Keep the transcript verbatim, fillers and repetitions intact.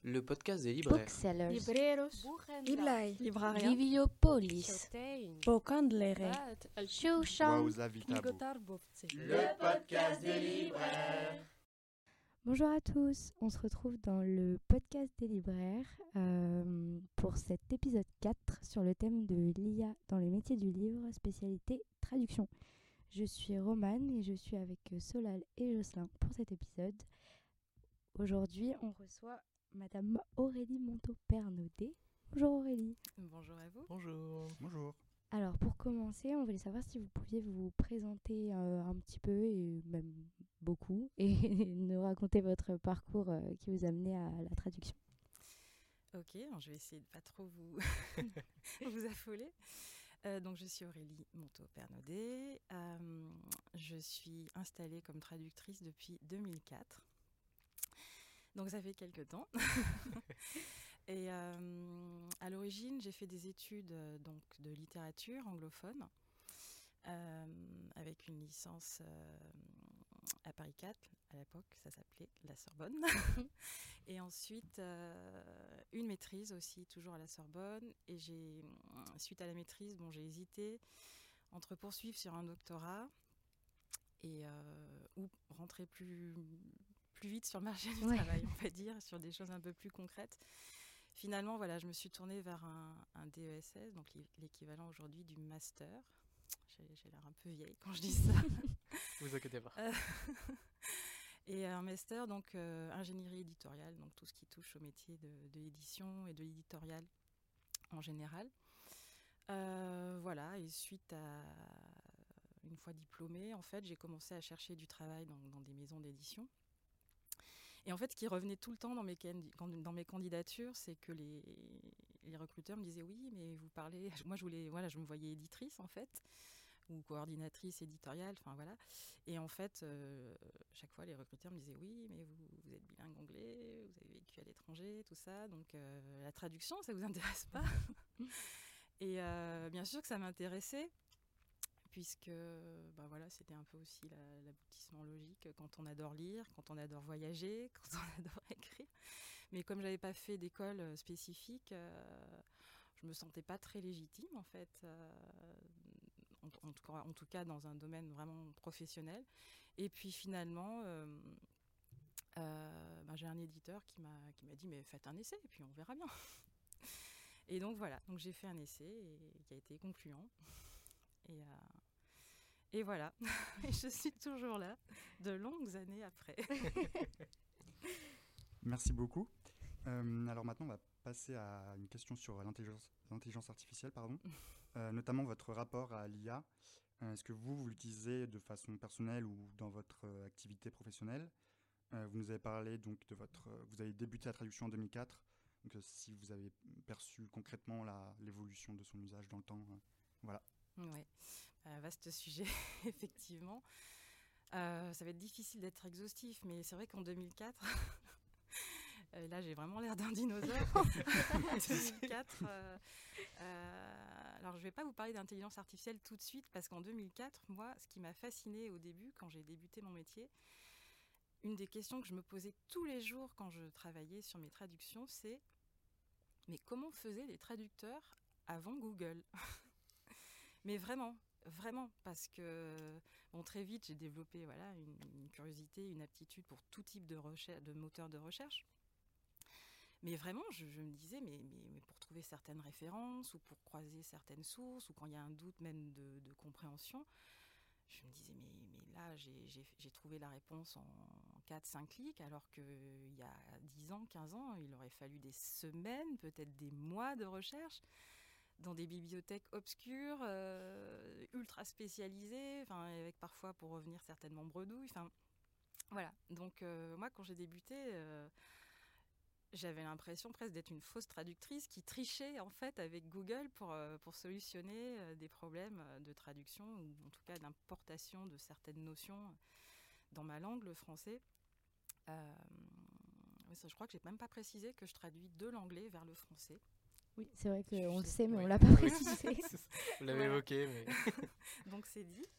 Le podcast des libraires. Booksellers, Libreros, Iblai, Livraria, Bibliopolis, Bokandlere, Shushan. Le podcast des libraires. Bonjour à tous, on se retrouve dans le podcast des libraires euh, pour cet épisode quatre sur le thème de l'I A dans le métier du livre, spécialité traduction. Je suis Romane et je suis avec Solal et Jocelyn pour cet épisode. Aujourd'hui, on reçoit Madame Aurélie Monteau-Pernaudet. Bonjour Aurélie. Bonjour à vous. Bonjour. Bonjour. Alors pour commencer, on voulait savoir si vous pouviez vous présenter euh, un petit peu et même beaucoup et nous raconter votre parcours euh, qui vous a amené à la traduction. Ok, alors je vais essayer de pas trop vous, vous affoler. Euh, donc je suis Aurélie Monteau-Pernaudet. Euh, je suis installée comme traductrice depuis deux mille quatre. Donc ça fait quelques temps. Et euh, à l'origine, j'ai fait des études euh, donc, de littérature anglophone euh, avec une licence euh, à Paris quatre. À l'époque, ça s'appelait la Sorbonne. Et ensuite, euh, une maîtrise aussi, toujours à la Sorbonne. Et j'ai, suite à la maîtrise, bon, j'ai hésité entre poursuivre sur un doctorat et euh, ou rentrer plus... plus vite sur le marché du Ouais. travail, on va dire, sur des choses un peu plus concrètes. Finalement, voilà, je me suis tournée vers un, un D E S S, donc l'équivalent aujourd'hui du master. J'ai, j'ai l'air un peu vieille quand je dis ça. Vous inquiétez pas. Euh, et un master, donc euh, ingénierie éditoriale, donc tout ce qui touche au métier de, de l'édition et de l'éditorial en général. Euh, voilà, et suite à une fois diplômée, en fait, j'ai commencé à chercher du travail dans, dans des maisons d'édition. Et en fait, ce qui revenait tout le temps dans mes, dans mes candidatures, c'est que les, les recruteurs me disaient « Oui, mais vous parlez… » Moi, je, voulais, voilà, je me voyais éditrice, en fait, ou coordinatrice éditoriale, enfin voilà. Et en fait, euh, chaque fois, les recruteurs me disaient « Oui, mais vous, vous êtes bilingue anglais, vous avez vécu à l'étranger, tout ça, donc euh, la traduction, ça ne vous intéresse pas ?» Et euh, bien sûr que ça m'intéressait, puisque bah voilà, c'était un peu aussi la, l'aboutissement logique quand on adore lire, quand on adore voyager, quand on adore écrire. Mais comme je n'avais pas fait d'école spécifique, euh, je ne me sentais pas très légitime en fait, euh, en, en, tout cas, en tout cas dans un domaine vraiment professionnel. Et puis finalement, euh, euh, bah, j'ai un éditeur qui m'a, qui m'a dit « mais faites un essai et puis on verra bien ». Et donc voilà, donc j'ai fait un essai et, qui a été concluant. Et, euh, et voilà, et je suis toujours là, de longues années après. Merci beaucoup. Euh, alors maintenant, on va passer à une question sur l'intelligence, l'intelligence artificielle, pardon. Euh, notamment votre rapport à l'I A. Euh, est-ce que vous, vous l'utilisez de façon personnelle ou dans votre euh, activité professionnelle ? euh, Vous nous avez parlé donc de votre, euh, vous avez débuté la traduction en deux mille quatre. Donc euh, si vous avez perçu concrètement la, l'évolution de son usage dans le temps, euh, voilà. Oui, euh, vaste sujet, effectivement. Euh, ça va être difficile d'être exhaustif, mais c'est vrai qu'en deux mille quatre, euh, là j'ai vraiment l'air d'un dinosaure. En deux mille quatre, euh, euh, alors je ne vais pas vous parler d'intelligence artificielle tout de suite, parce qu'en deux mille quatre, moi, ce qui m'a fascinée au début, quand j'ai débuté mon métier, une des questions que je me posais tous les jours quand je travaillais sur mes traductions, c'est « mais comment faisaient les traducteurs avant Google ?» Mais vraiment, vraiment, parce que bon, très vite, j'ai développé voilà, une, une curiosité, une aptitude pour tout type de, recherche, de moteur de recherche. Mais vraiment, je, je me disais, mais, mais, mais pour trouver certaines références ou pour croiser certaines sources ou quand il y a un doute même de, de compréhension, je me disais, mais, mais là, j'ai, j'ai, j'ai trouvé la réponse en, en quatre cinq clics, alors qu'il y a dix ans, quinze ans, il aurait fallu des semaines, peut-être des mois de recherche, dans des bibliothèques obscures, euh, ultra spécialisées, avec parfois, pour revenir, certainement bredouilles. Voilà. Donc, euh, moi, quand j'ai débuté, euh, j'avais l'impression presque d'être une fausse traductrice qui trichait, en fait, avec Google pour, euh, pour solutionner euh, des problèmes de traduction ou, en tout cas, d'importation de certaines notions dans ma langue, le français. Euh, ça, je crois que je n'ai même pas précisé que je traduis de l'anglais vers le français. Oui, c'est vrai qu'on le sais, sait, mais oui. on ne l'a pas précisé. Vous l'avez Voilà. évoqué, mais... Donc c'est dit.